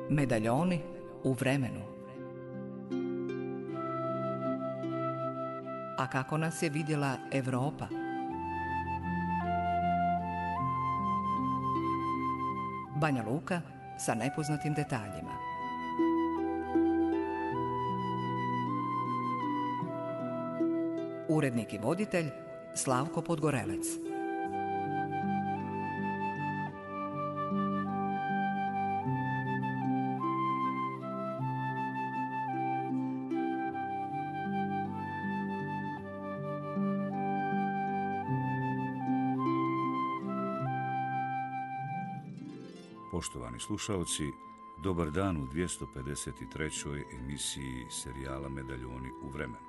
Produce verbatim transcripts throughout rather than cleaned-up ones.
Medaljoni u vremenu. A kako nas je vidjela Europa? Banja Luka sa nepoznatim detaljima. Urednik i voditelj Slavko Podgorelec. Poštovani slušaoci, dobar dan u dvjesto pedeset trećoj emisiji serijala Medaljoni u vremenu.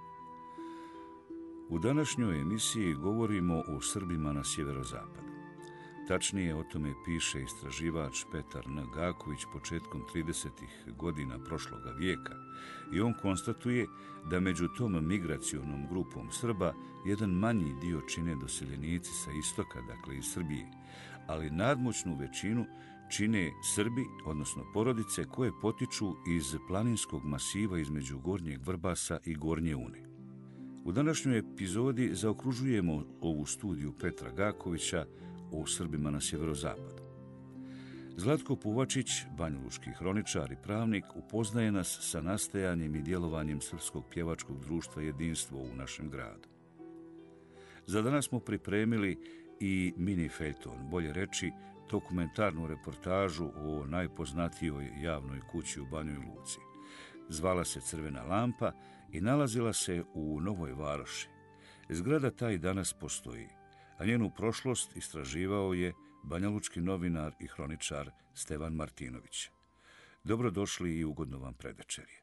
U današnjoj emisiji govorimo o Srbima na sjeverozapadu. Tačnije o tome piše istraživač Petar N. Gaković početkom tridesetih godina prošloga vijeka i on konstatuje da među tom migracionom grupom Srba jedan manji dio čine doseljenici sa istoka, dakle iz Srbije, ali nadmoćnu većinu čine Srbi, odnosno porodice koje potiču iz planinskog masiva između Gornjeg Vrbasa i Gornje Une. U današnjoj epizodi zaokružujemo ovu studiju Petra Gakovića o Srbima na sjeverozapadu. Zlatko Puvačić, banjalučki hroničar i pravnik, upoznaje nas sa nastajanjem i djelovanjem Srpskog pjevačkog društva Jedinstvo u našem gradu. Za danas smo pripremili i mini feljton, bolje reći dokumentarnu reportažu o najpoznatijoj javnoj kući u Banjoj Luci. Zvala se Crvena lampa i nalazila se u Novoj Varoši. Zgrada ta i danas postoji, a njenu prošlost istraživao je banjalučki novinar i hroničar Stevan Martinović. Dobrodošli i ugodno vam predvečerje.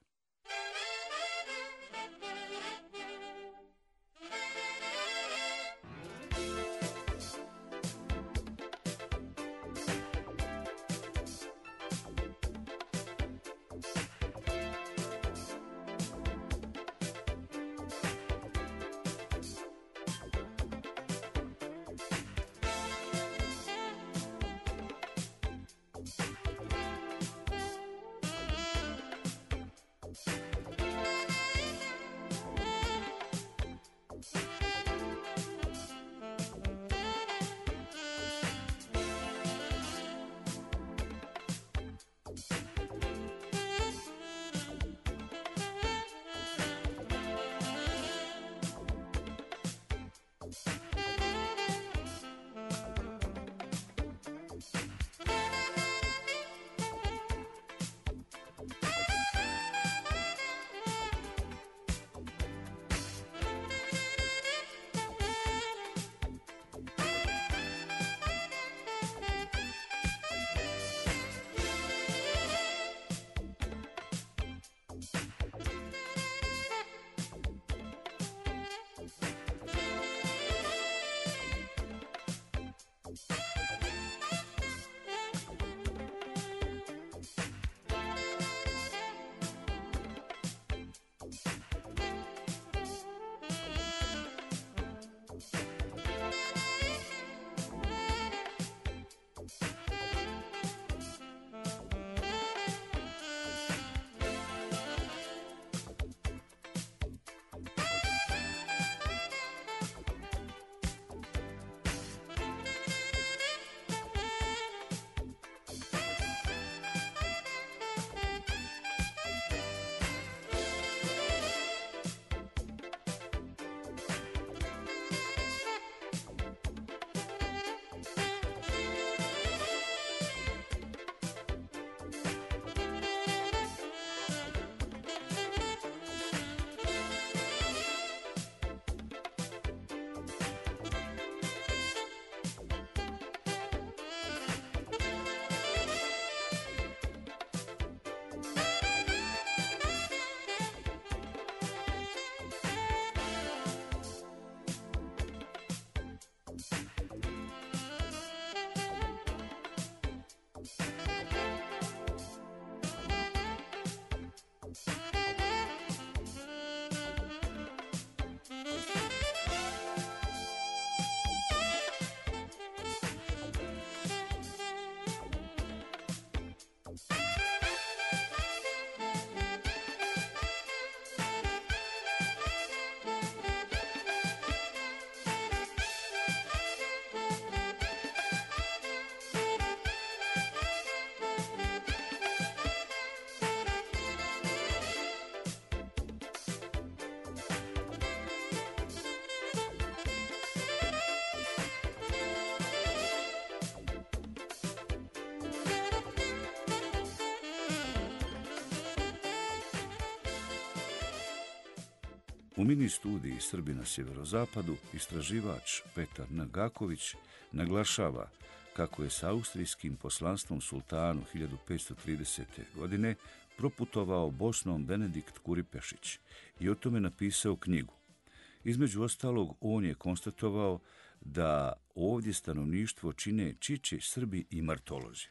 U mini studiji Srbi na sjeverozapadu istraživač Petar N. Gaković naglašava kako je s austrijskim poslanstvom sultanu hiljadu petsto tridesete. godine proputovao Bosnom Benedikt Kuripešić i o tome napisao knjigu. Između ostalog, on je konstatovao da ovdje stanovništvo čine Čiči, Srbi i Martolozi.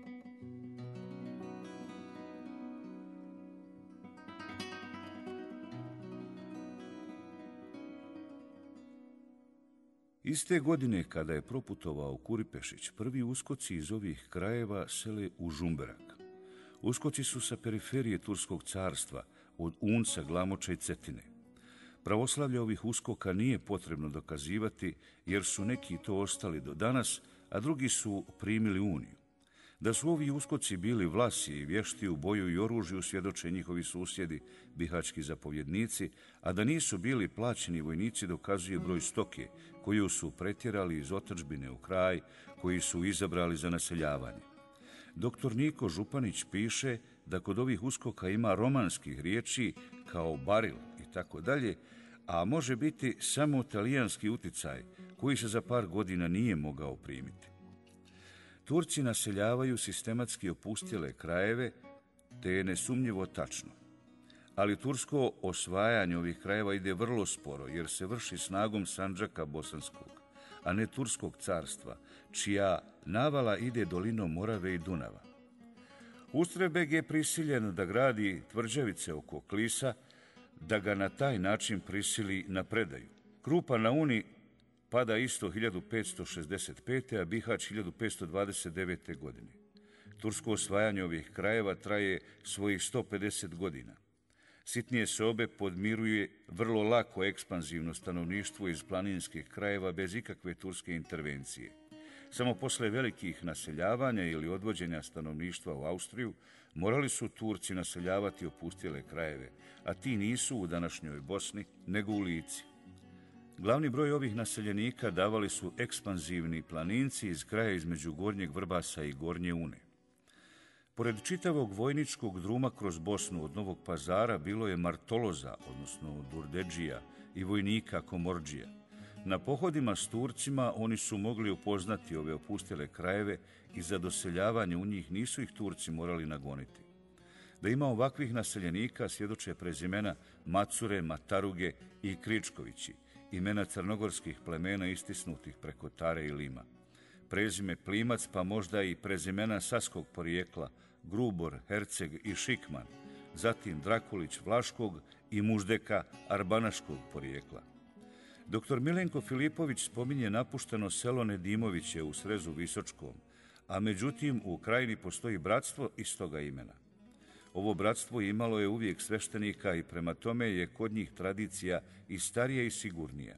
Iste godine, kada je proputovao Kuripešić, prvi uskoci iz ovih krajeva sele u Žumberak. Uskoci su sa periferije Turskog carstva, od Unca, Glamoča i Cetine. Pravoslavlje ovih uskoka nije potrebno dokazivati, jer su neki to ostali do danas, a drugi su primili uniju. Da su ovi uskoci bili Vlasi i vješti u boju i oružju svjedoče njihovi susjedi, bihački zapovjednici, a da nisu bili plaćeni vojnici dokazuje broj stoke koju su pretjerali iz otadžbine u kraj, koji su izabrali za naseljavanje. Doktor Niko Županić piše da kod ovih uskoka ima romanskih riječi kao baril i tako dalje, a može biti samo talijanski uticaj koji se za par godina nije mogao primiti. Turci naseljavaju sistematski opustjele krajeve, te je nesumnjivo tačno. Ali tursko osvajanje ovih krajeva ide vrlo sporo, jer se vrši snagom Sandžaka Bosanskog, a ne Turskog carstva, čija navala ide dolinom Morave i Dunava. Ustrebeg je prisiljen da gradi tvrđavice oko Klisa, da ga na taj način prisili na predaju. Krupa na Uni pada isto hiljadu petsto šezdeset pete. a Bihać hiljadu petsto dvadeset devete. godine. Tursko osvajanje ovih krajeva traje svojih sto pedeset godina. Sitnije sobe podmiruje vrlo lako ekspanzivno stanovništvo iz planinskih krajeva bez ikakve turske intervencije. Samo posle velikih naseljavanja ili odvođenja stanovništva u Austriju morali su Turci naseljavati opustjele krajeve, a ti nisu u današnjoj Bosni, nego u Lici. Glavni broj ovih naseljenika davali su ekspanzivni planinci iz kraja između Gornjeg Vrbasa i Gornje Une. Pored čitavog vojničkog druma kroz Bosnu od Novog Pazara bilo je Martoloza, odnosno Durdedžija, i vojnika Komordžija. Na pohodima s Turcima oni su mogli upoznati ove opustjele krajeve i za doseljavanje u njih nisu ih Turci morali nagoniti. Da ima ovakvih naseljenika svjedoče prezimena Macure, Mataruge i Kričkovići, imena crnogorskih plemena istisnutih preko Tare i Lima. Prezime Plimac, pa možda i prezimena saskog porijekla Grubor, Herceg i Šikman, zatim Drakulić Vlaškog i Muždeka Arbanaškog porijekla. Doktor Milenko Filipović spominje napušteno selo Nedimoviće u Srezu Visočkom, a međutim u krajini postoji bratstvo istoga imena. Ovo bratstvo imalo je uvijek sveštenika i prema tome je kod njih tradicija i starija i sigurnija.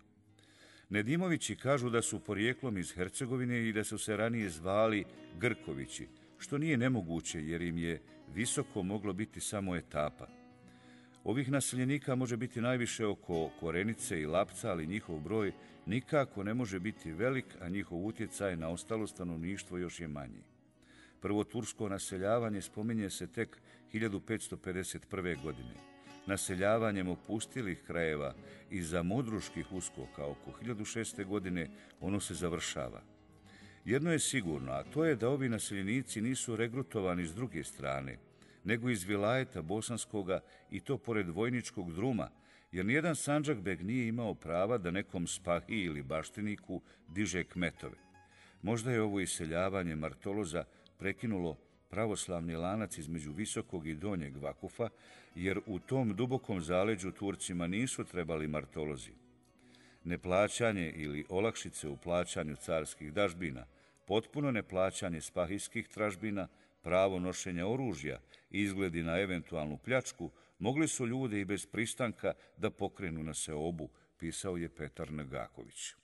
Nedimovići kažu da su porijeklom iz Hercegovine i da su se ranije zvali Grkovići, što nije nemoguće jer im je visoko moglo biti samo etapa. Ovih naseljenika može biti najviše oko Korenice i Lapca, ali njihov broj nikako ne može biti velik, a njihov utjecaj na ostalo stanovništvo još je manji. Prvo tursko naseljavanje spominje se tek hiljadu petsto pedeset prve. godine. Naseljavanjem opustilih krajeva i za modruških uskoka oko hiljadu šeste. godine ono se završava. Jedno je sigurno, a to je da ovi naseljenici nisu regrutovani s druge strane, nego iz vilajeta bosanskoga i to pored vojničkog druma, jer nijedan Sandžakbeg nije imao prava da nekom spahi ili baštiniku diže kmetove. Možda je ovo iseljavanje Martoloza prekinulo pravoslavni lanac između Visokog i Donjeg Vakufa, jer u tom dubokom zaleđu Turcima nisu trebali Martolozi. Neplaćanje ili olakšice u plaćanju carskih dažbina, potpuno neplaćanje spahijskih tražbina, pravo nošenja oružja i izgledi na eventualnu pljačku mogli su ljude i bez pristanka da pokrenu na seobu, pisao je Petar N. Gaković.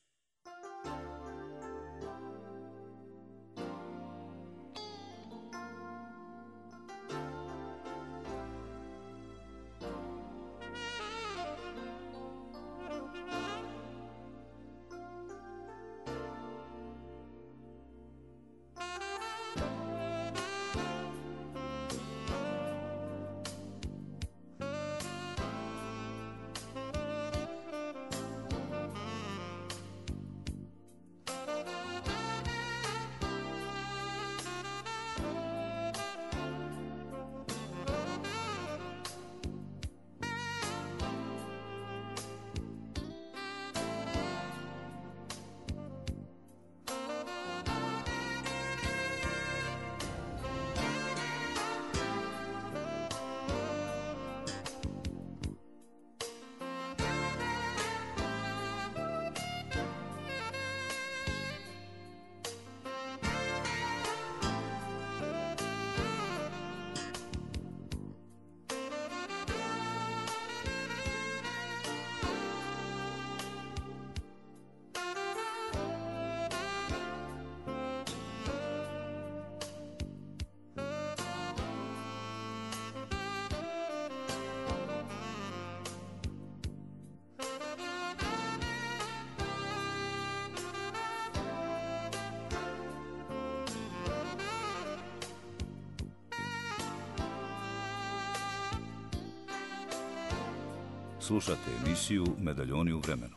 Slušate emisiju Medaljoni u vremenu.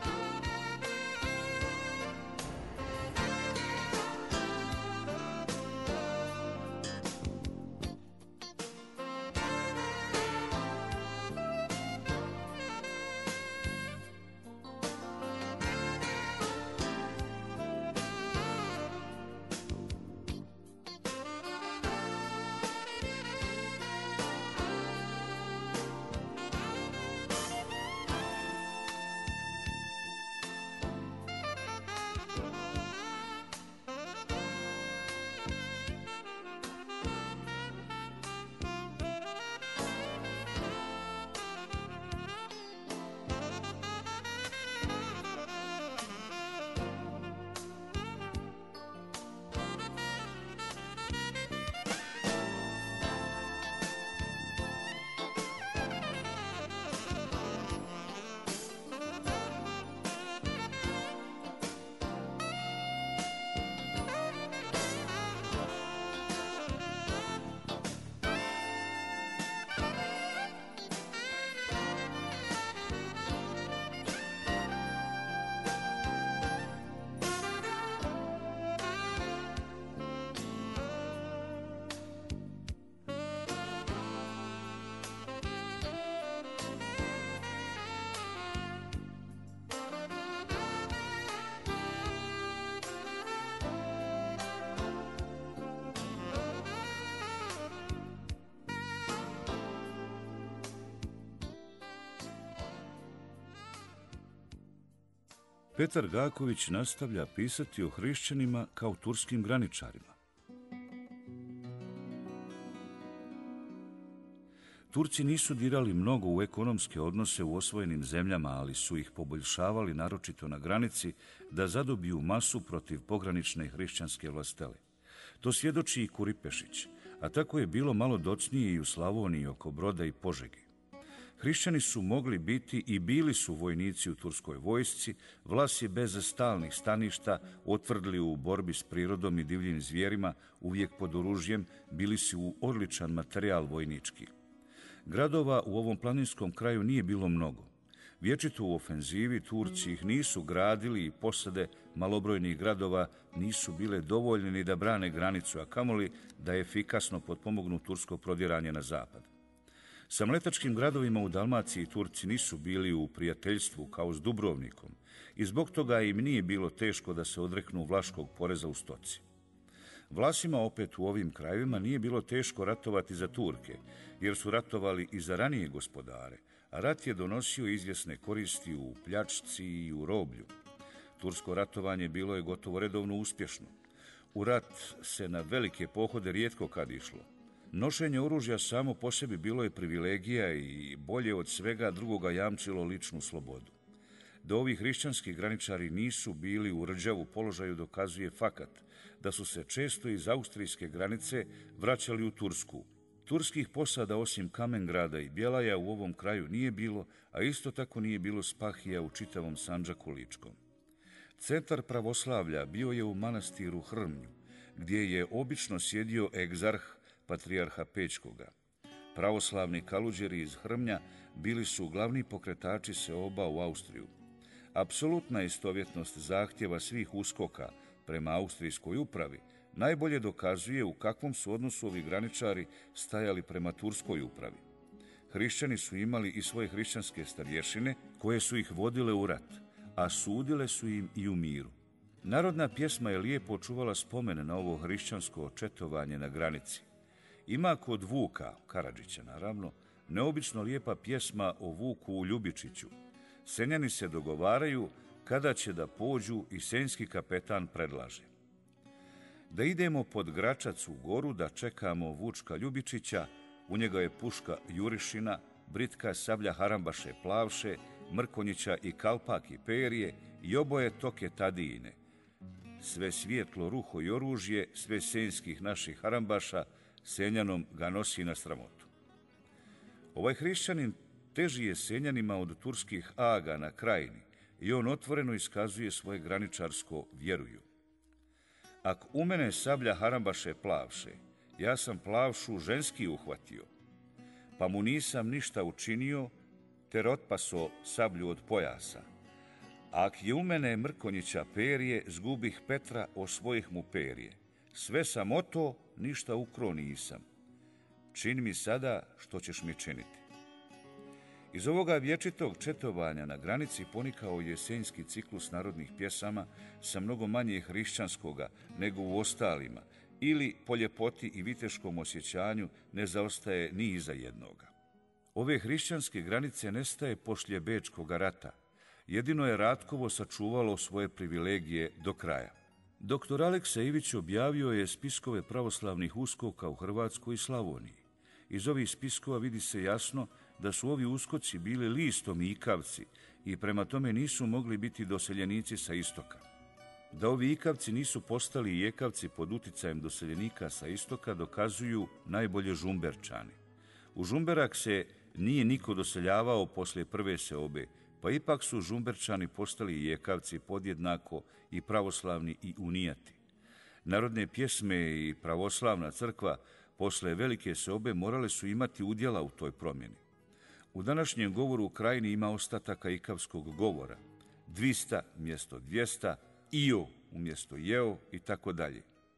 Petar Gaković nastavlja pisati o hrišćanima kao turskim graničarima. Turci nisu dirali mnogo u ekonomske odnose u osvojenim zemljama, ali su ih poboljšavali naročito na granici da zadobiju masu protiv pogranične hrišćanske vlastele. To svjedoči i Kuripešić, a tako je bilo malo docnije i u Slavoniji oko Broda i Požegi. Hrišćani su mogli biti i bili su vojnici u turskoj vojsci, Vlas je bez stalnih staništa, otvrdli u borbi s prirodom i divljim zvijerima, uvijek pod oružjem, bili su u odličan materijal vojnički. Gradova u ovom planinskom kraju nije bilo mnogo. Vječito u ofenzivi Turci ih nisu gradili i posade malobrojnih gradova nisu bile dovoljne ni da brane granicu, a kamoli da efikasno potpomognu tursko prodiranje na zapad. Sa mletačkim gradovima u Dalmaciji Turci nisu bili u prijateljstvu kao s Dubrovnikom i zbog toga im nije bilo teško da se odreknu vlaškog poreza u stoci. Vlasima opet u ovim krajevima nije bilo teško ratovati za Turke, jer su ratovali i za ranije gospodare, a rat je donosio izvjesne koristi u pljačci i u roblju. Tursko ratovanje bilo je gotovo redovno uspješno. U rat se na velike pohode rijetko kad išlo. Nošenje oružja samo po sebi bilo je privilegija i bolje od svega drugoga jamčilo ličnu slobodu. Da ovi hrišćanski graničari nisu bili u rđavu položaju dokazuje fakat da su se često iz austrijske granice vraćali u Tursku. Turskih posada osim Kamengrada i Bjelaja u ovom kraju nije bilo, a isto tako nije bilo spahija u čitavom Sandžaku ličkom. Centar pravoslavlja bio je u manastiru Hrmnju, gdje je obično sjedio egzarh patrijarha Pećkoga. Pravoslavni kaluđeri iz Hrmnja bili su glavni pokretači seoba u Austriju. Apsolutna istovjetnost zahtjeva svih uskoka prema austrijskoj upravi najbolje dokazuje u kakvom su odnosu ovi graničari stajali prema turskoj upravi. Hrišćani su imali i svoje hrišćanske starješine koje su ih vodile u rat, a sudile su im i u miru. Narodna pjesma je lijepo čuvala spomen na ovo hrišćansko četovanje na granici. Ima kod Vuka, Karadžića naravno, neobično lijepa pjesma o Vuku u Ljubičiću. Senjani se dogovaraju kada će da pođu i senjski kapetan predlaže. Da idemo pod Gračac u goru da čekamo Vučka Ljubičića, u njega je puška Jurišina, britka sablja Harambaše Plavše, Mrkonjića i Kalpak i Perije i oboje toke Tadijine. Sve svijetlo ruho i oružje, sve senjskih naših Harambaša, Senjanom ga nosi na sramotu. Ovaj hrišćanin teži je Senjanima od turskih aga na Krajini i on otvoreno iskazuje svoje graničarsko vjeruju. Ak u mene sablja Harambaše Plavše, ja sam Plavšu ženski uhvatio, pa mu nisam ništa učinio, ter otpaso sablju od pojasa. Ak je u mene Mrkonjića perje, zgubih Petra, osvojih mu perje. Sve sam oto, ništa ukro nisam. Čini mi sada što ćeš mi činiti. Iz ovoga vječitog četovanja na granici ponikao je jesenjski ciklus narodnih pjesama sa mnogo manje hrišćanskoga nego u ostalima, ili po ljepoti i viteškom osjećanju ne zaostaje ni iza jednoga. Ove hrišćanske granice nestaje poslije Bečkoga rata. Jedino je Ratkovo sačuvalo svoje privilegije do kraja. Doktor Aleksa Ivić objavio je spiskove pravoslavnih uskoka u Hrvatskoj i Slavoniji. Iz ovih spiskova vidi se jasno da su ovi uskoci bili listom ikavci i prema tome nisu mogli biti doseljenici sa istoka. Da ovi ikavci nisu postali jekavci pod uticajem doseljenika sa istoka dokazuju najbolje Žumberčani. U Žumberak se nije niko doseljavao poslije prve seobe, pa ipak su Žumberčani postali jekavci podjednako i pravoslavni i unijati. Narodne pjesme i pravoslavna crkva posle velike seobe morale su imati udjela u toj promjeni. U današnjem govoru u Krajini ima ostataka ikavskog govora. Dvista mjesto dvjesta, io umjesto jeo i tako dalje.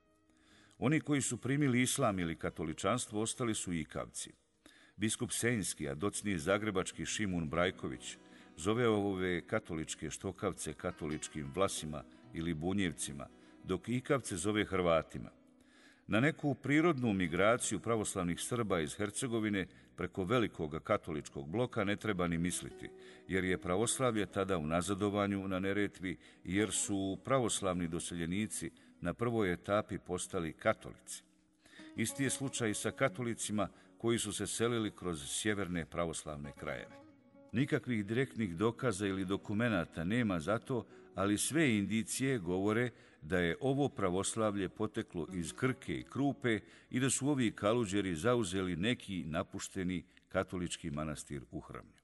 Oni koji su primili islam ili katoličanstvo ostali su ikavci. Biskup Senjski, a docniji zagrebački Šimun Brajković, zove ove katoličke štokavce katoličkim Vlasima ili Bunjevcima, dok ikavce zove Hrvatima. Na neku prirodnu migraciju pravoslavnih Srba iz Hercegovine preko velikog katoličkog bloka ne treba ni misliti, jer je pravoslavlje tada u nazadovanju na Neretvi, jer su pravoslavni doseljenici na prvoj etapi postali katolici. Isti je slučaj i sa katolicima koji su se selili kroz sjeverne pravoslavne krajeve. Nikakvih direktnih dokaza ili dokumenata nema za to, ali sve indicije govore da je ovo pravoslavlje poteklo iz Krke i Krupe i da su ovi Kaluđeri zauzeli neki napušteni katolički manastir u Hrmlju.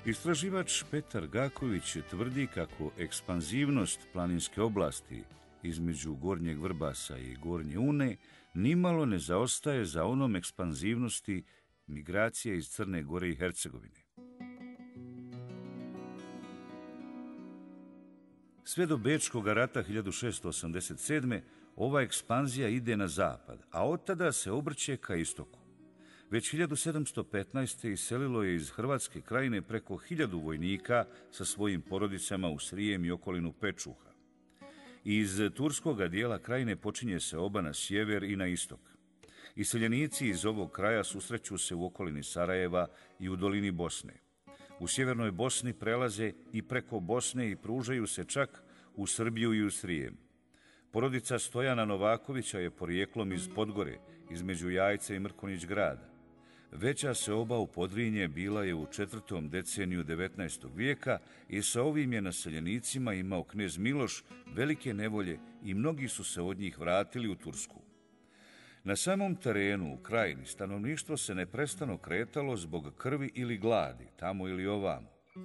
Istraživač Petar Gaković tvrdi kako ekspanzivnost planinske oblasti između Gornjeg Vrbasa i Gornje Une nimalo ne zaostaje za onom ekspanzivnosti migracije iz Crne Gore i Hercegovine. Sve do Bečkog rata hiljadu šeststo osamdeset sedme. ova ekspanzija ide na zapad, a od tada se obrće ka istoku. Već hiljadu sedamsto petnaeste. iselilo je iz Hrvatske krajine preko hiljadu vojnika sa svojim porodicama u Srijem i okolinu Pečuha. Iz turskoga dijela krajine počinje se oba na sjever i na istok. Iseljenici iz ovog kraja susreću se u okolini Sarajeva i u dolini Bosne. U sjevernoj Bosni prelaze i preko Bosne i pružaju se čak u Srbiju i u Srijem. Porodica Stojana Novakovića je porijeklom iz Podgore, između Jajca i Mrkonjić grada. Veća seoba u Podrinje bila je u četvrtom deceniju devetnaestog vijeka i sa ovim je naseljenicima imao knez Miloš velike nevolje i mnogi su se od njih vratili u Tursku. Na samom terenu u krajini stanovništvo se neprestano kretalo zbog krvi ili gladi, tamo ili ovamo.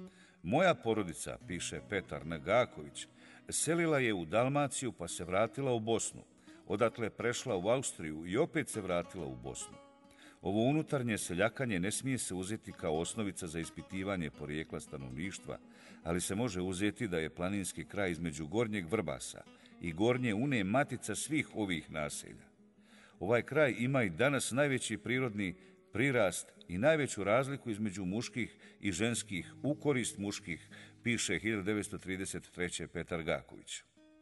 Moja porodica, piše Petar N. Gaković, selila je u Dalmaciju pa se vratila u Bosnu, odatle prešla u Austriju i opet se vratila u Bosnu. Ovo unutarnje seljakanje ne smije se uzeti kao osnovica za ispitivanje porijekla stanovništva, ali se može uzeti da je planinski kraj između Gornjeg Vrbasa i Gornje Une matica svih ovih naselja. Ovaj kraj ima i danas najveći prirodni prirast i najveću razliku između muških i ženskih u korist muških, piše hiljadu devetsto trideset treće. Petar Gaković.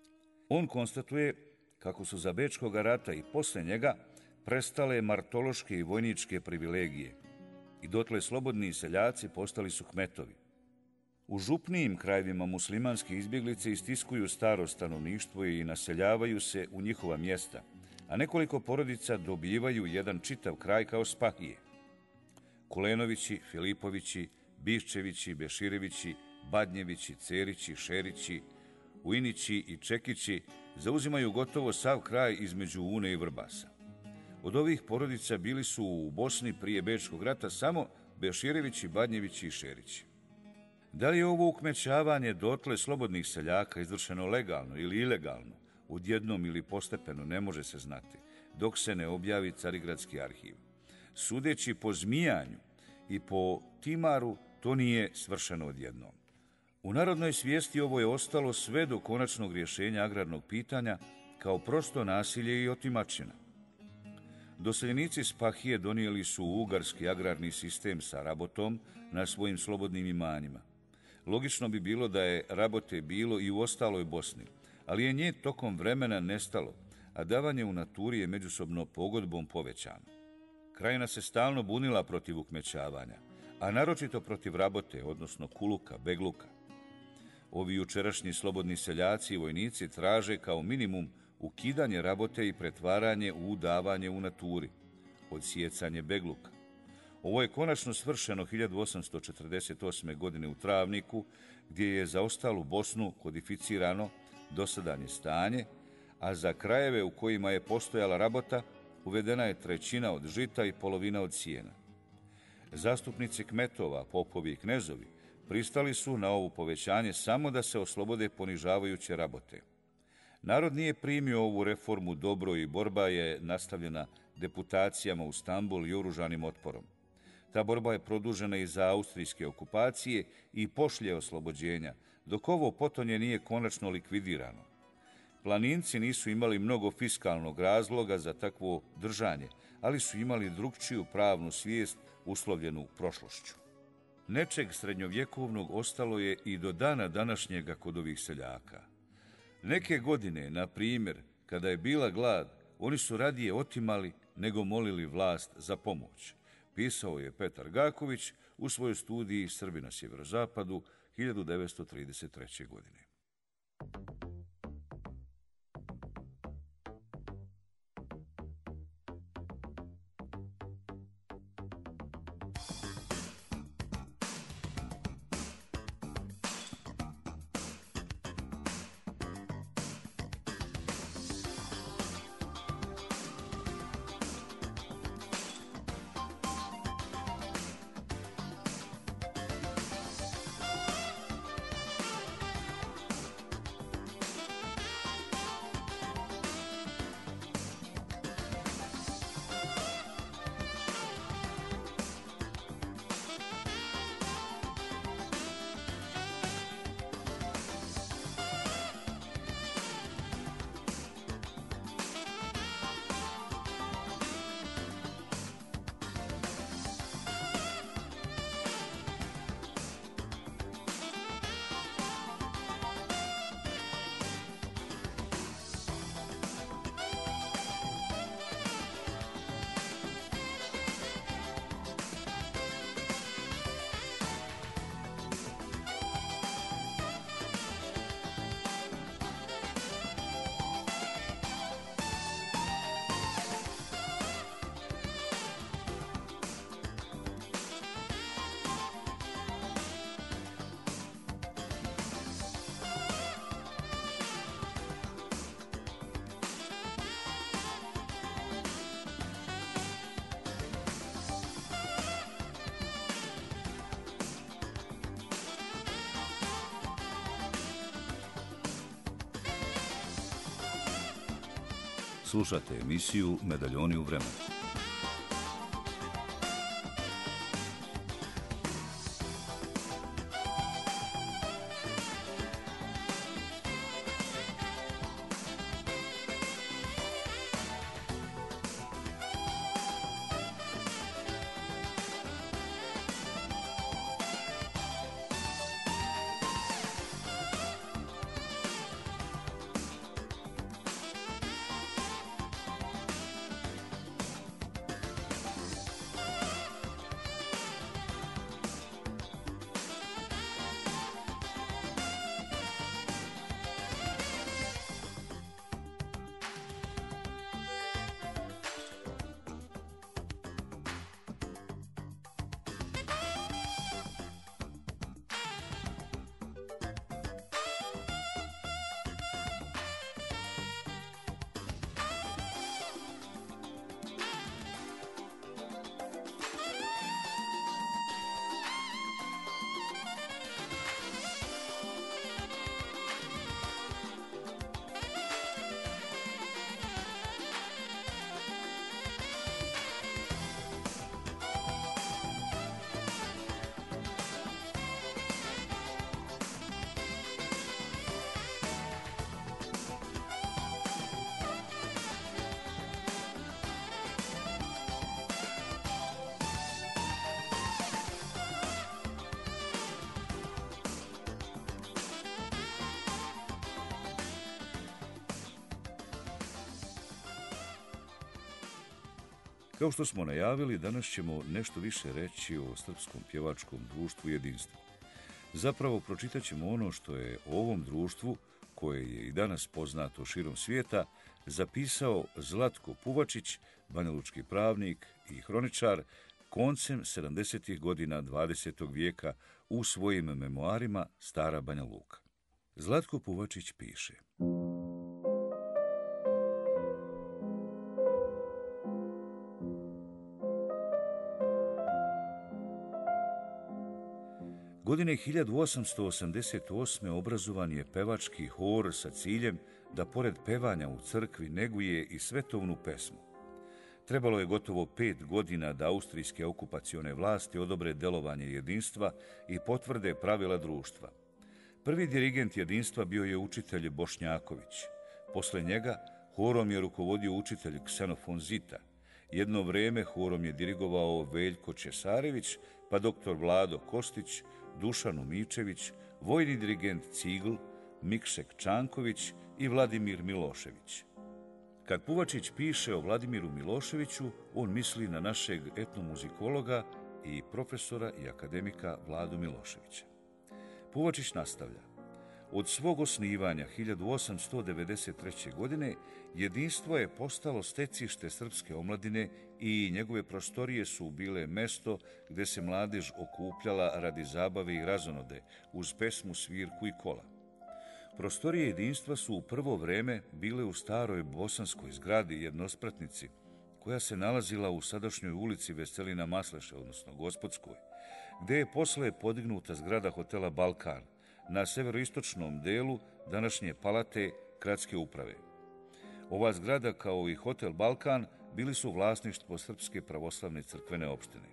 On konstatuje kako su za Bečkog rata i posle njega prestale martološke i vojničke privilegije i dotle slobodni seljaci postali su kmetovi. U župnijim krajevima muslimanske izbjeglice istiskuju staro stanovništvo i naseljavaju se u njihova mjesta, a nekoliko porodica dobivaju jedan čitav kraj kao Spahije. Kulenovići, Filipovići, Biščevići, Beširevići, Badnjevići, Cerići, Šerići, Ujnići i Čekići zauzimaju gotovo sav kraj između Une i Vrbasa. Od ovih porodica bili su u Bosni prije Bečkog rata samo Beširevići, Badnjevići i Šerići. Da li je ovo ukmećavanje dotle slobodnih seljaka izvršeno legalno ili ilegalno, odjednom ili postepeno, ne može se znati, dok se ne objavi Carigradski arhiv. Sudeći po zmijanju i po timaru, to nije svršeno odjednom. U narodnoj svijesti ovo je ostalo sve do konačnog rješenja agrarnog pitanja kao prosto nasilje i otimačina. Doseljenici Spahije donijeli su ugarski agrarni sistem sa rabotom na svojim slobodnim imanjima. Logično bi bilo da je rabote bilo i u ostaloj Bosni, ali je nje tokom vremena nestalo, a davanje u naturi je međusobno pogodbom povećano. Krajina se stalno bunila protiv ukmećavanja, a naročito protiv rabote, odnosno kuluka, begluka. Ovi jučerašnji slobodni seljaci i vojnici traže kao minimum ukidanje rabote i pretvaranje u davanje u naturi, odsjecanje begluka. Ovo je konačno svršeno hiljadu osamsto četrdeset osme. godine u Travniku, gdje je za ostalu Bosnu kodificirano dosadanje stanje, a za krajeve u kojima je postojala rabota uvedena je trećina od žita i polovina od sjena. Zastupnici kmetova, popovi i knezovi pristali su na ovo povećanje samo da se oslobode ponižavajuće rabote. Narod nije primio ovu reformu dobro i borba je nastavljena deputacijama u Stambul i oružanim otporom. Ta borba je produžena i za austrijske okupacije i pošlje oslobođenja, dok ovo potonje nije konačno likvidirano. Planinci nisu imali mnogo fiskalnog razloga za takvo držanje, ali su imali drugčiju pravnu svijest uslovljenu prošlošću. Nečeg srednjovjekovnog ostalo je i do dana današnjega kod ovih seljaka. Neke godine, na primjer, kada je bila glad, oni su radije otimali nego molili vlast za pomoć, pisao je Petar Gaković u svojoj studiji Srbi na sjeverozapadu hiljadu devetsto trideset treće. godine. Slušate emisiju Medaljoni u vremenu. Kao što smo najavili, danas ćemo nešto više reći o Srpskom pjevačkom društvu Jedinstvo. Zapravo pročitat ćemo ono što je o ovom društvu, koje je i danas poznato širom svijeta, zapisao Zlatko Puvačić, banjalučki pravnik i hroničar, koncem sedamdesetih godina dvadesetog vijeka u svojim memoarima Stara Banja Luka. Zlatko Puvačić piše: Godine hiljadu osamsto osamdeset osme obrazovan je pevački hor sa ciljem da pored pevanja u crkvi neguje i svetovnu pesmu. Trebalo je gotovo pet godina da austrijske okupacione vlasti odobre delovanje Jedinstva i potvrde pravila društva. Prvi dirigent Jedinstva bio je učitelj Bošnjaković. Posle njega horom je rukovodio učitelj Ksenofon Zita. Jedno vrijeme horom je dirigovao Veljko Česarević, pa doktor Vlado Kostić, Dušan Umičević, vojni dirigent Cigl, Mikšek Čanković i Vladimir Milošević. Kad Puvačić piše o Vladimiru Miloševiću, on misli na našeg etnomuzikologa i profesora i akademika Vladu Miloševića. Puvačić nastavlja: Od svog osnivanja hiljadu osamsto devedeset treće. godine Jedinstvo je postalo stecište srpske omladine i njegove prostorije su bile mesto gdje se mladež okupljala radi zabave i razonode uz pesmu, svirku i kola. Prostorije Jedinstva su u prvo vreme bile u staroj bosanskoj zgradi jednospratnici, koja se nalazila u sadašnjoj ulici Veselina Masleša, odnosno Gospodskoj, gdje je posle podignuta zgrada hotela Balkan na severoistočnom delu današnje palate gradske uprave. Ova zgrada, kao i hotel Balkan, bili su vlasništvo Srpske pravoslavne crkvene opštine.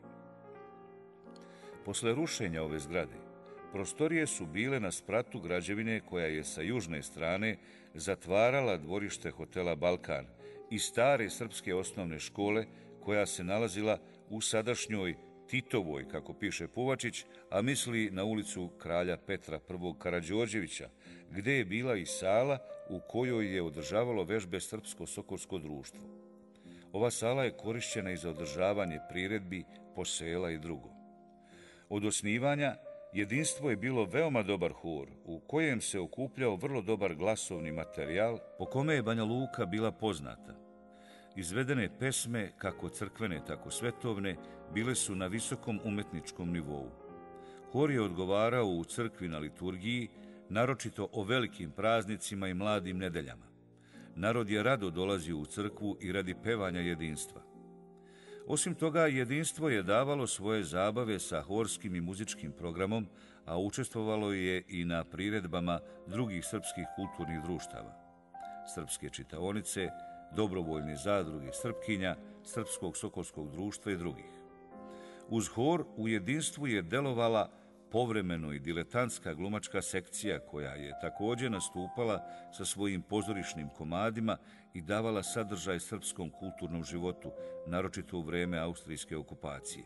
Posle rušenja ove zgrade, prostorije su bile na spratu građevine koja je sa južne strane zatvarala dvorište hotela Balkan i stare srpske osnovne škole koja se nalazila u sadašnjoj Titovoj, kako piše Puvačić, a misli na ulicu kralja Petra I. Karađorđevića, gdje je bila i sala u kojoj je održavalo vežbe Srpsko-sokolsko društvo. Ova sala je korišćena i za održavanje priredbi, posela i drugo. Od osnivanja Jedinstvo je bilo veoma dobar hor, u kojem se okupljao vrlo dobar glasovni materijal, po kome je Banja Luka bila poznata. Izvedene pesme, kako crkvene, tako svetovne, bile su na visokom umetničkom nivou. Hor je odgovarao u crkvi na liturgiji, naročito o velikim praznicima i mladim nedeljama. Narod je rado dolazio u crkvu i radi pevanja Jedinstva. Osim toga, Jedinstvo je davalo svoje zabave sa horskim i muzičkim programom, a učestvovalo je i na priredbama drugih srpskih kulturnih društava. Srpske čitaonice, dobrovoljne zadruge Srpkinja, Srpskog sokolskog društva i drugih. Uz hor u jedinstvu je delovala povremeno i diletantska glumačka sekcija koja je također nastupala sa svojim pozorišnim komadima i davala sadržaj srpskom kulturnom životu, naročito u vreme austrijske okupacije.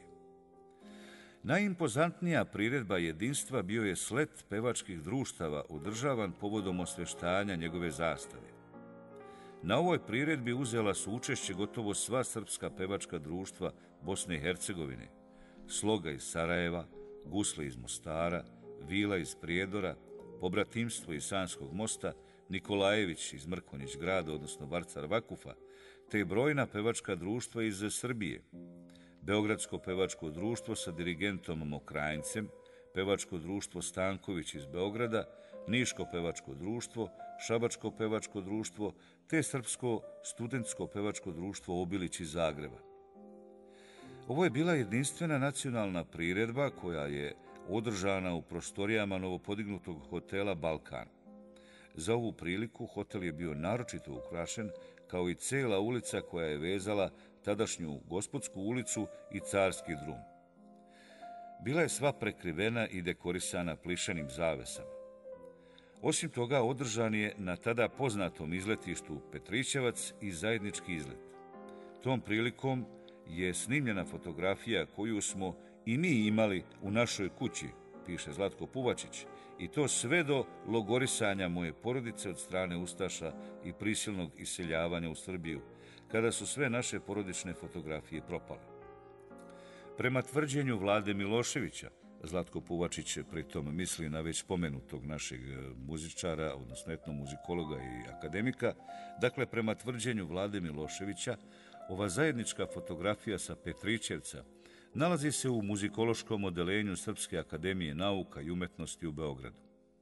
Najimpozantnija priredba jedinstva bio je slet pevačkih društava održavan povodom osveštanja njegove zastave. Na ovoj priredbi uzela su učešće gotovo sva srpska pevačka društva Bosne i Hercegovine, Sloga iz Sarajeva, Gusle iz Mostara, Vila iz Prijedora, Pobratimstvo iz Sanskog Mosta, Nikolajević iz Mrkonjić grada, odnosno Varcar Vakufa, te brojna pevačka društva iz Srbije. Beogradsko pevačko društvo sa dirigentom Mokrajncem, pevačko društvo Stanković iz Beograda, Niško pevačko društvo, Šabačko pevačko društvo, te Srpsko studentsko pevačko društvo Obilić iz Zagreba. Ovo je bila jedinstvena nacionalna priredba koja je održana u prostorijama novopodignutog hotela Balkan. Za ovu priliku hotel je bio naročito ukrašen, kao i cela ulica koja je vezala tadašnju Gospodsku ulicu i Carski drum. Bila je sva prekrivena i dekorisana plišanim zavesama. Osim toga, održan je na tada poznatom izletištu Petrićevac i zajednički izlet. Tom prilikom je snimljena fotografija koju smo i mi imali u našoj kući, piše Zlatko Puvačić, i to sve do logorisanja moje porodice od strane ustaša i prisilnog iseljavanja u Srbiju, kada su sve naše porodične fotografije propale. Prema tvrđenju Vlade Miloševića, Zlatko Puvačić pritom misli na već pomenutog našeg muzičara, odnosno etnomuzikologa i akademika, dakle, prema tvrđenju Vlade Miloševića, ova zajednička fotografija sa Petrićevca nalazi se u muzikološkom odelenju Srpske akademije nauka i umetnosti u Beogradu.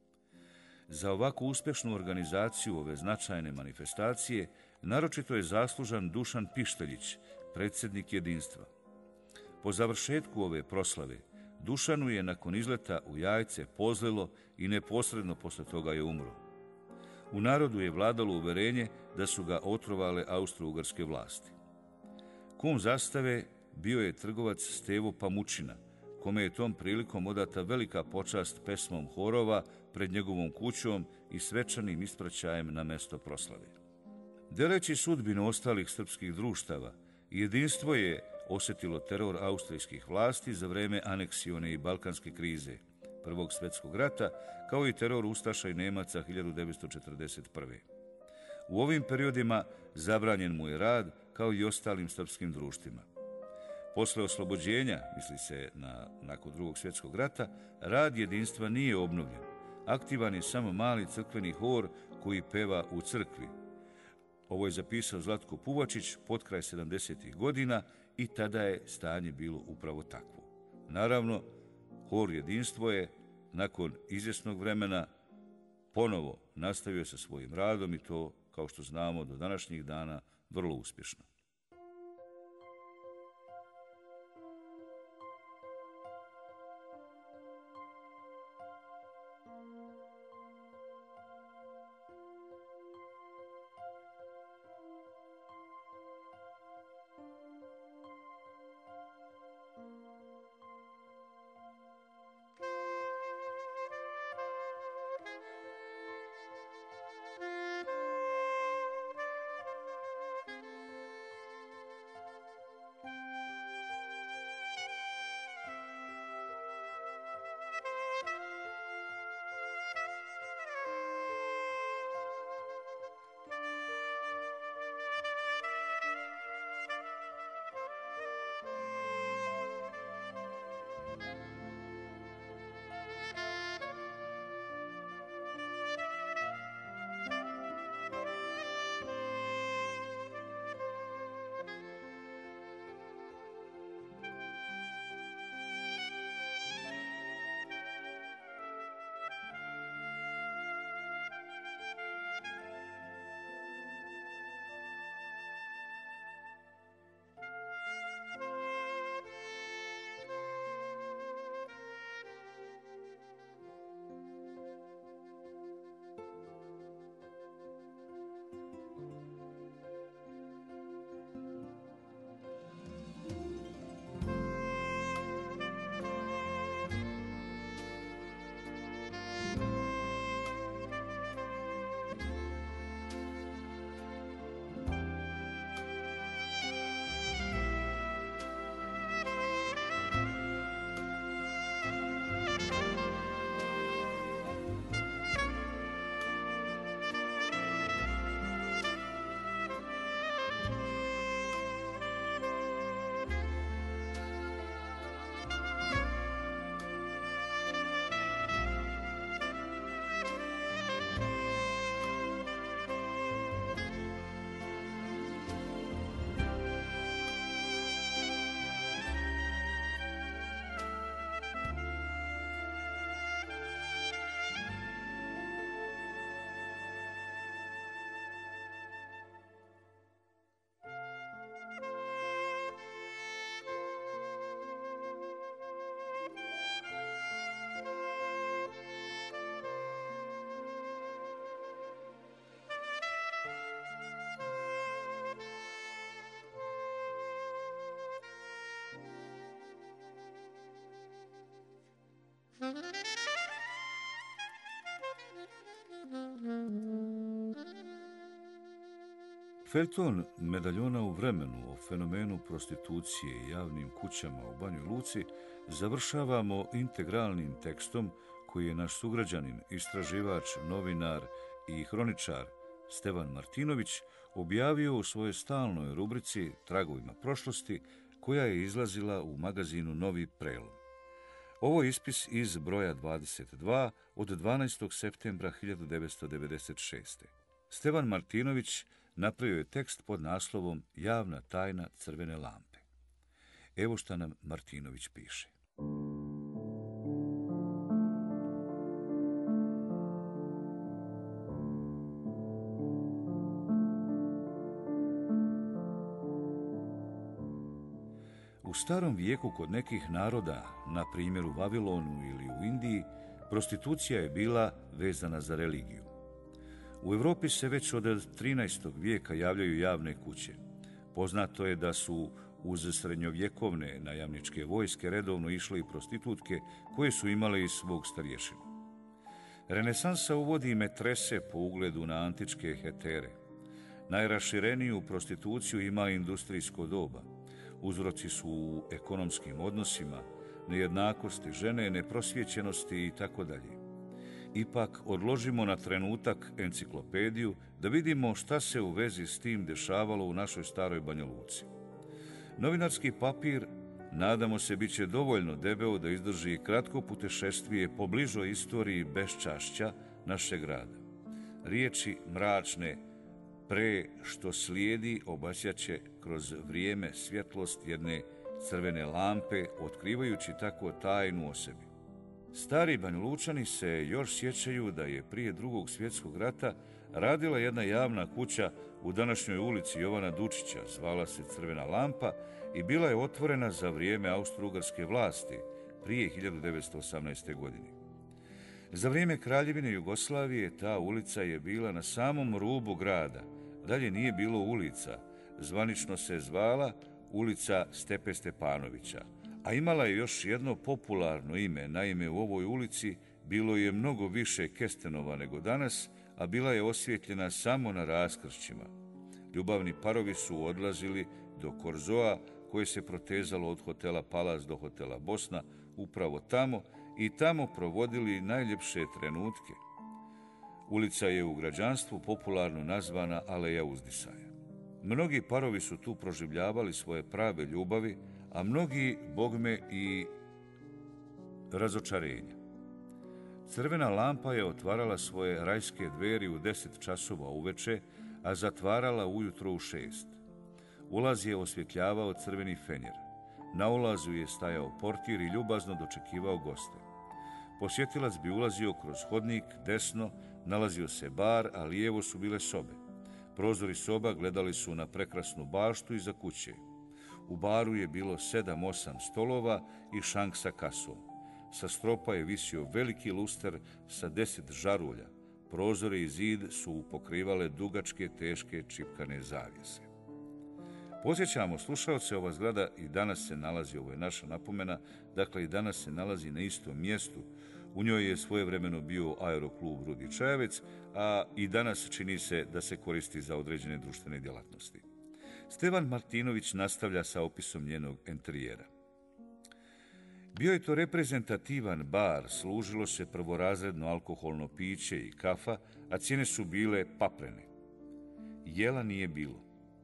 Za ovako uspešnu organizaciju ove značajne manifestacije naročito je zaslužan Dušan Pišteljić, predsjednik jedinstva. Po završetku ove proslave, Dušanu je nakon izleta u Jajce pozlilo i neposredno posle toga je umro. U narodu je vladalo uverenje da su ga otrovale austro-ugarske vlasti. Kum zastave bio je trgovac Stevo Pamučina, kome je tom prilikom odata velika počast pesmom horova pred njegovom kućom i svečanim ispraćajem na mesto proslave. Deleći sudbinu ostalih srpskih društava, jedinstvo je osjetilo teror austrijskih vlasti za vreme aneksione i balkanske krize, Prvog svjetskog rata, kao i teror Ustaša i Nemaca hiljadu devetsto četrdeset prve. U ovim periodima zabranjen mu je rad, kao i ostalim srpskim društvima. Posle oslobođenja, misli se na, nakon Drugog svjetskog rata, rad jedinstva nije obnovljen. Aktivan je samo mali crkveni hor koji peva u crkvi. Ovo je zapisao Zlatko Puvačić pod kraj sedamdesetih godina i tada je stanje bilo upravo takvo. Naravno, hor jedinstvo je nakon izvjesnog vremena ponovo nastavio sa svojim radom i to, kao što znamo, do današnjih dana vrlo uspješno. Feljton medaljona u vremenu o fenomenu prostitucije i javnim kućama u Banjoj Luci završavamo integralnim tekstom koji je naš sugrađanin, istraživač, novinar i hroničar Stevan Martinović objavio u svojoj stalnoj rubrici Tragovima prošlosti, koja je izlazila u magazinu Novi prelom. Ovo je ispis iz broja dvadeset dva od dvanaestog septembra hiljadu devetsto devedeset šeste. Stevan Martinović napravio je tekst pod naslovom Javna tajna crvene lampe. Evo šta nam Martinović piše. U starom vijeku kod nekih naroda, na primjer u Vavilonu ili u Indiji, prostitucija je bila vezana za religiju. U Europi se već od trinaestog vijeka javljaju javne kuće. Poznato je da su uz srednjovjekovne najamničke vojske redovno išle i prostitutke koje su imale i svog starješinu. Renesansa uvodi metrese po ugledu na antičke hetere. Najrašireniju prostituciju ima industrijsko doba. Uzroci su u ekonomskim odnosima, nejednakosti žene, neprosvjećenosti itd. Ipak odložimo na trenutak enciklopediju da vidimo šta se u vezi s tim dešavalo u našoj staroj Banja Luci. Novinarski papir, nadamo se, bit će dovoljno debeo da izdrži kratko putešestvije po bližoj istoriji beščašća našeg grada. Riječi mračne pre što slijedi obasjaće kroz vrijeme svjetlost jedne crvene lampe, otkrivajući tako tajnu o sebi. Stari Banjalučani se još sjećaju da je prije drugog svjetskog rata radila jedna javna kuća u današnjoj ulici Jovana Dučića, zvala se Crvena lampa i bila je otvorena za vrijeme austro-ugarske vlasti prije hiljadu devetsto osamnaeste. godine. Za vrijeme Kraljevine Jugoslavije ta ulica je bila na samom rubu grada, dalje nije bilo ulica, zvanično se zvala ulica Stepe Stepanovića, a imala je još jedno popularno ime. Naime, u ovoj ulici bilo je mnogo više kestenova nego danas, a bila je osvjetljena samo na raskršćima. Ljubavni parovi su odlazili do Korzoa, koje se protezalo od hotela Palas do hotela Bosna, upravo tamo, i tamo provodili najljepše trenutke. Ulica je u građanstvu popularno nazvana Aleja uzdisaja. Mnogi parovi su tu proživljavali svoje prave ljubavi, a mnogi, bogme, i razočarenja. Crvena lampa je otvarala svoje rajske dveri u deset časova uveče, a zatvarala ujutro u šest. Ulaz je osvjetljavao crveni fenjer. Na ulazu je stajao portir i ljubazno dočekivao goste. Posjetilac bi ulazio kroz hodnik, desno nalazio se bar, a lijevo su bile sobe. Prozori soba gledali su na prekrasnu baštu iza kuće. U baru je bilo sedam, osam stolova i šank sa kasom. Sa stropa je visio veliki luster sa deset žarulja. Prozore i zid su pokrivale dugačke, teške, čipkane zavjese. Podsjećamo slušalce, ova zgrada i danas se nalazi, ovo je naša napomena, dakle i danas se nalazi na istom mjestu. U njoj je svojevremeno bio aeroklub Rudi Čajevec, a i danas čini se da se koristi za određene društvene djelatnosti. Stevan Martinović nastavlja sa opisom njenog enterijera. Bio je to reprezentativan bar, služilo se prvorazredno alkoholno piće i kafa, a cijene su bile paprene. Jela nije bilo.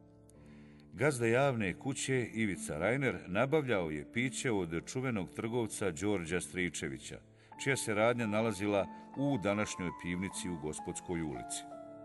Gazda javne kuće, Ivica Rajner, nabavljao je piće od čuvenog trgovca Đorđa Stričevića, čija se radnja nalazila u današnjoj pivnici u Gospodskoj ulici.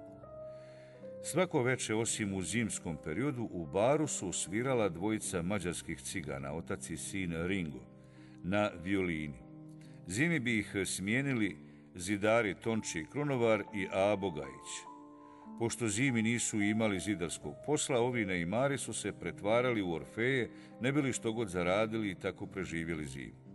Svako veče, osim u zimskom periodu, u baru su svirala dvojica mađarskih cigana, otac i sin Ringo, na violini. Zimi bi ih smijenili zidari Tonči Krunovar i Abo Gajić. Pošto zimi nisu imali zidarskog posla, ovi neimari su se pretvarali u Orfeje, ne bili što god zaradili i tako preživjeli zimu.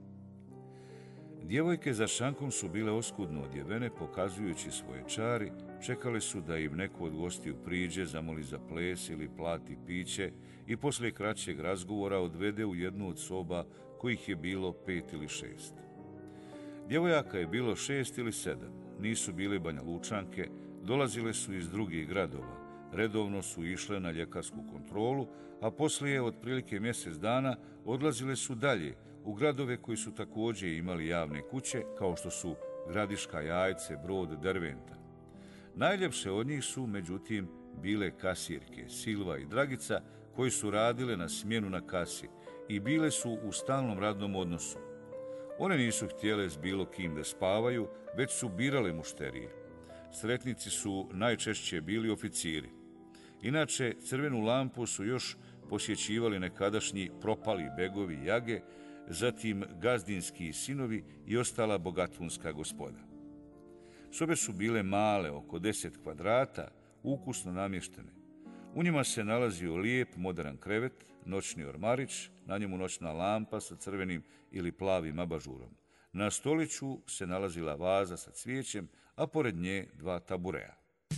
Djevojke za šankom su bile oskudno odjevene, pokazujući svoje čari, čekale su da im neko od gostiju priđe, zamoli za ples ili plati piće i poslije kraćeg razgovora odvede u jednu od soba kojih je bilo pet ili šest. Djevojaka je bilo šest ili sedam, nisu bile Banja Lučanke, dolazile su iz drugih gradova, redovno su išle na ljekarsku kontrolu, a poslije otprilike mjesec dana odlazile su dalje u gradove koji su također imali javne kuće, kao što su Gradiška, Jajce, Brod, Derventa. Najljepše od njih su, međutim, bile kasirke, Silva i Dragica, koji su radile na smjenu na kasi i bile su u stalnom radnom odnosu. One nisu htjele s bilo kim da spavaju, već su birale mušterije. Sretnici su najčešće bili oficiri. Inače, Crvenu lampu su još posjećivali nekadašnji propali begovi Jage, zatim gazdinski sinovi i ostala bogatunska gospoda. Sobe su bile male, oko deset kvadrata, ukusno namještene. U njima se nalazio lijep, moderan krevet, noćni ormarić, na njemu noćna lampa sa crvenim ili plavim abažurom. Na stoliću se nalazila vaza sa cvijećem, a pored nje dva taburea.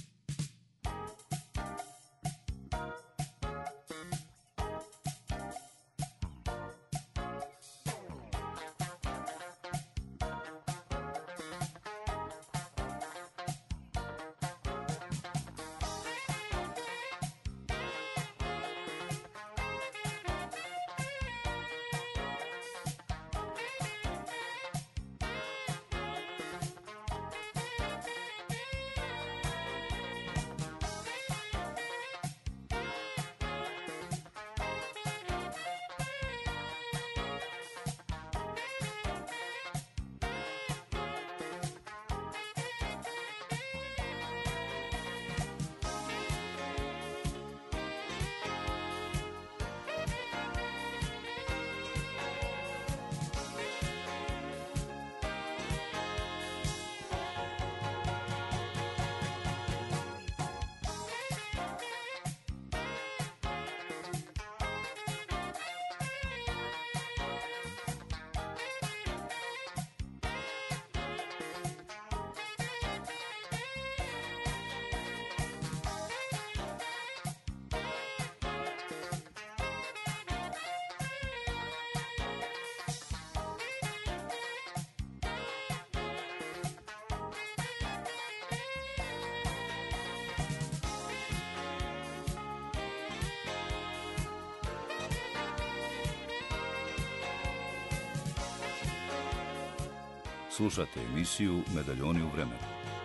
Slušate emisiju Medaljoni u vremenu.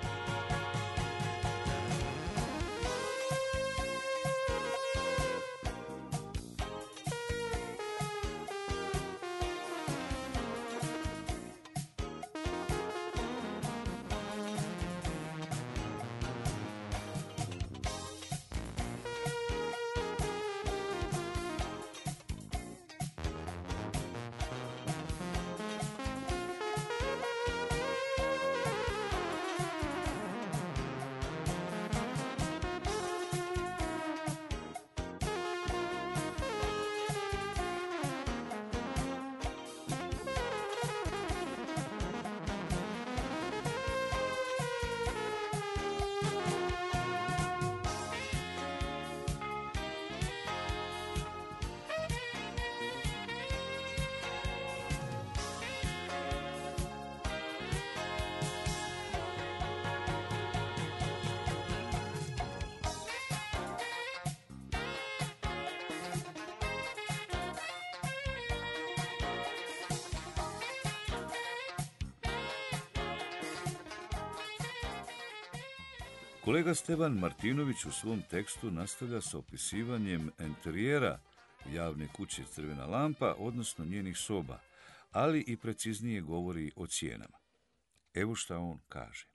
Kolega Stevan Martinović u svom tekstu nastavlja sa opisivanjem enterijera javne kuće Crvena lampa, odnosno njenih soba, ali i preciznije govori o cijenama. Evo šta on kaže.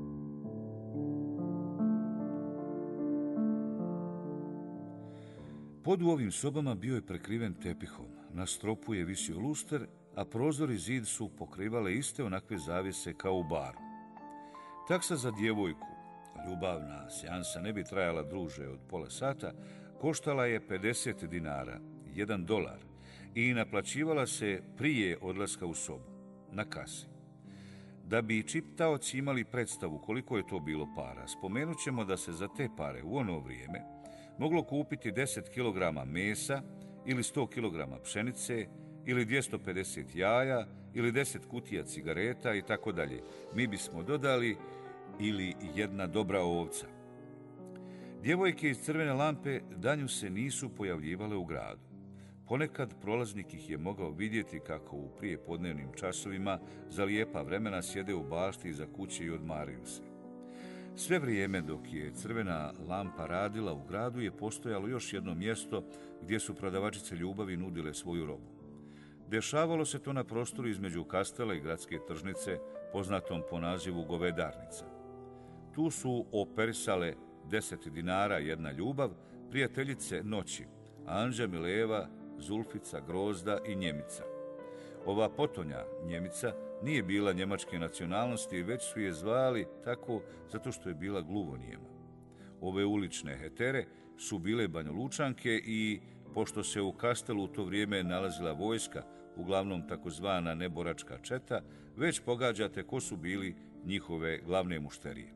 Pod u ovim sobama bio je prekriven tepihom, na stropu je visio luster, a prozor i zid su pokrivale iste onakve zavjese kao u baru. Taksa za djevojku, ljubavna seansa ne bi trajala duže od pola sata, koštala je pedeset dinara, jedan dolar, i naplaćivala se prije odlaska u sobu, na kasi. Da bi čitaoci imali predstavu koliko je to bilo para, spomenut ćemo da se za te pare u ono vrijeme moglo kupiti deset kilograma mesa ili sto kilograma pšenice ili dvjesto pedeset jaja ili deset kutija cigareta i tako dalje. Mi bismo dodali ili jedna dobra ovca. Djevojke iz Crvene lampe danju se nisu pojavljivale u gradu. Ponekad prolaznik ih je mogao vidjeti kako u prijepodnevnim časovima za lijepa vremena sjede u bašti iza kuće i odmaraju se. Sve vrijeme dok je Crvena lampa radila u gradu je postojalo još jedno mjesto gdje su prodavačice ljubavi nudile svoju robu. Dešavalo se to na prostoru između Kastela i gradske tržnice, poznatom po nazivu Govedarnica. Tu su operisale deset dinara jedna ljubav, prijateljice noći, Anđa, Mileva, Zulfica, Grozda i Njemica. Ova potonja Njemica nije bila njemačke nacionalnosti, već su je zvali tako zato što je bila gluvonijema. Ove ulične hetere su bile Banjalučanke i, pošto se u Kastelu u to vrijeme nalazila vojska, uglavnom takozvana neboračka četa, već pogađate ko su bili njihove glavne mušterije.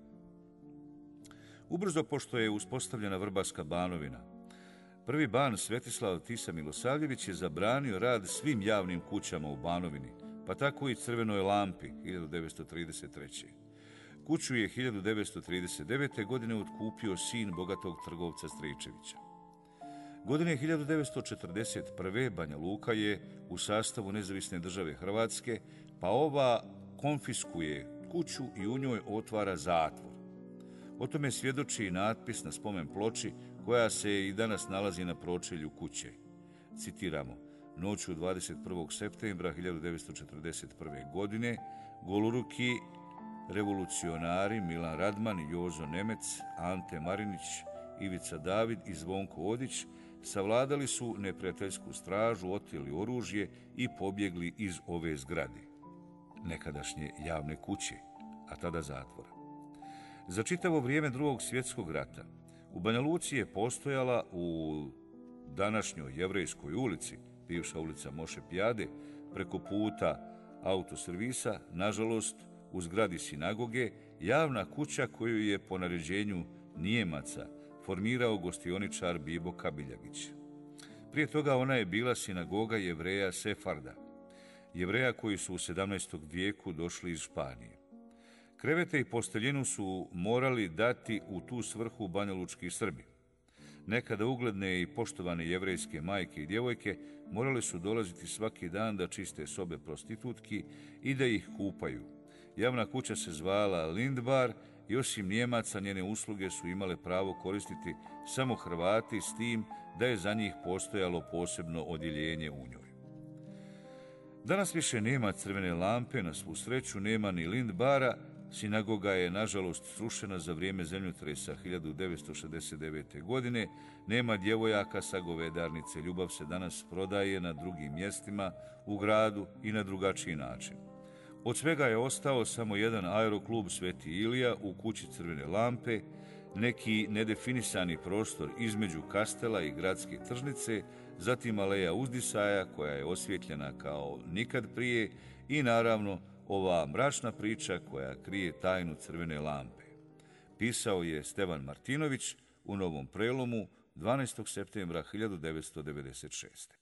Ubrzo, pošto je uspostavljena Vrbarska banovina, prvi ban Svetislav Tisa Milosavljević je zabranio rad svim javnim kućama u Banovini, pa tako i Crvenoj lampi hiljadu devetsto trideset treće. Kuću je hiljadu devetsto trideset devete. godine otkupio sin bogatog trgovca Stričevića. Godine hiljadu devetsto četrdeset prve. Banja Luka je u sastavu Nezavisne države Hrvatske, pa ova konfiskuje kuću i u njoj otvara zatvor. O tome svjedoči i natpis na spomen ploči koja se i danas nalazi na pročelju kuće. Citiramo: noću dvadeset prvog septembra hiljadu devetsto četrdeset prve. godine goloruki revolucionari Milan Radman, Jozo Nemec, Ante Marinić, Ivica David i Zvonko Odić savladali su neprijateljsku stražu, oteli oružje i pobjegli iz ove zgrade, nekadašnje javne kuće, a tada zatvora. Za čitavo vrijeme Drugog svjetskog rata u Banja Luci je postojala u današnjoj Jevrejskoj ulici, bivša ulica Moše Pijade, preko puta autoservisa, nažalost, u zgradi sinagoge, javna kuća koju je po naređenju Nijemaca formirao gostioničar Bibo Kabiljagić. Prije toga ona je bila sinagoga Jevreja Sefarda, Jevreja koji su u sedamnaestom vijeku došli iz Španije. Krevete i posteljinu su morali dati u tu svrhu banjalučki Srbi. Nekada ugledne i poštovane jevrejske majke i djevojke morale su dolaziti svaki dan da čiste sobe prostitutki i da ih kupaju. Javna kuća se zvala Lindbar i osim Nijemaca njene usluge su imale pravo koristiti samo Hrvati, s tim da je za njih postojalo posebno odjeljenje u njoj. Danas više nema Crvene lampe, na svu sreću nema ni Lindbara. Sinagoga je, nažalost, srušena za vrijeme zemljotresa hiljadu devetsto šezdeset devete. godine. Nema djevojaka sa Govedarnice. Ljubav se danas prodaje na drugim mjestima u gradu i na drugačiji način. Od svega je ostao samo jedan aeroklub Sveti Ilija u kući Crvene lampe, neki nedefinisani prostor između Kastela i gradske tržnice, zatim aleja uzdisaja koja je osvjetljena kao nikad prije i naravno ova mračna priča koja krije tajnu Crvene lampe. Pisao je Stevan Martinović u Novom Prelomu dvanaestog septembra hiljadu devetsto devedeset šeste.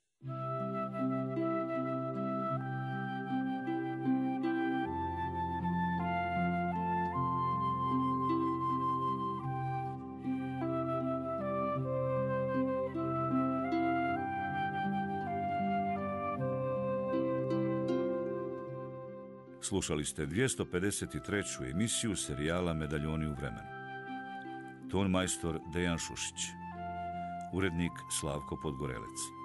Slušali ste dvjesto pedeset treću emisiju serijala Medaljoni u vremenu. Ton majstor Dejan Šušić. Urednik Slavko Podgorelec.